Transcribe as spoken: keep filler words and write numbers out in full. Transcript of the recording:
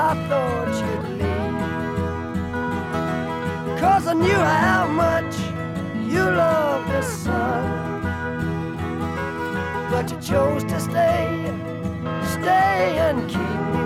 I thought you'd leave. 'Cause I knew how much you love the sun. But you chose to stay, stay and keep me